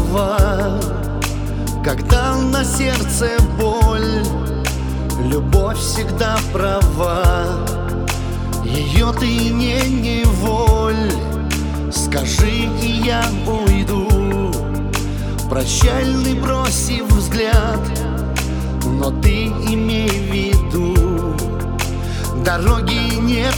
права. Когда на сердце боль, любовь всегда права. Ее ты не неволь, скажи, и я уйду, прощальный бросив взгляд. Но ты имей в виду, дороги нет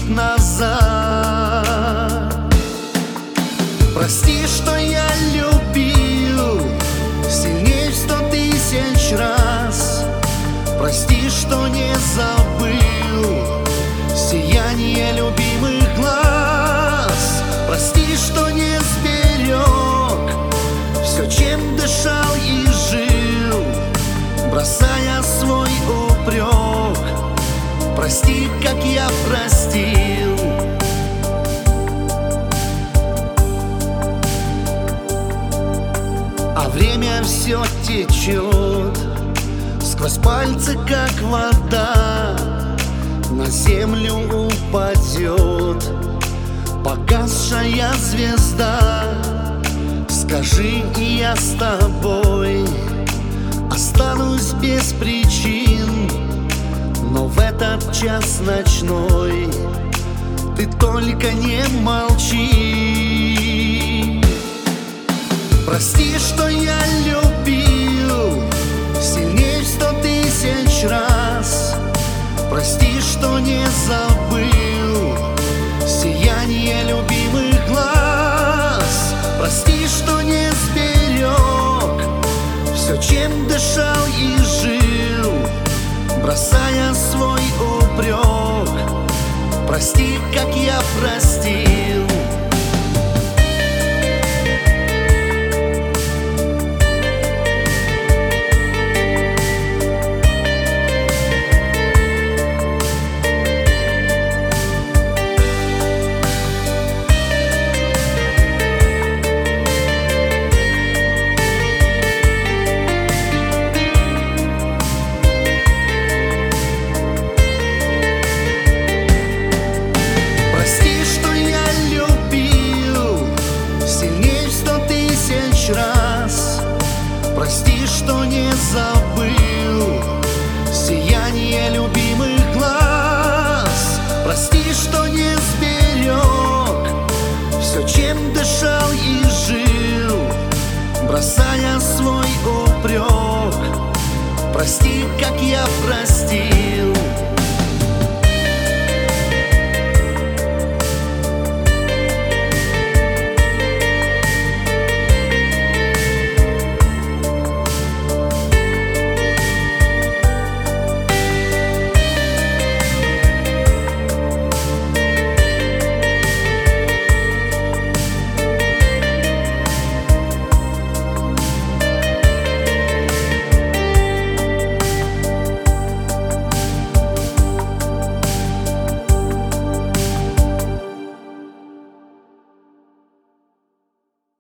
назад. Прости, что я любил сильнее в 100 000 раз. Прости, что не забыл сияние любимых глаз. Прости, что не сберег все, чем дышал и жил, бросая свой упрек. Прости, как я простил. А время все течет сквозь пальцы, как вода, на землю упадет погасшая звезда. Скажи, и я с тобой останусь без причин, но в этот час ночной ты только не молчи. Прости, что я любил сильнее в 100 000 раз. Прости, что не забыл сияние любимых глаз. Прости, что не сберег все, чем дышал и жил, бросая свой упрек. Прости, как я простил. Прости, что не забыл сияние любимых глаз. Прости, что не сберег все, чем дышал и жил, бросая свой упрек. Прости, как я простил.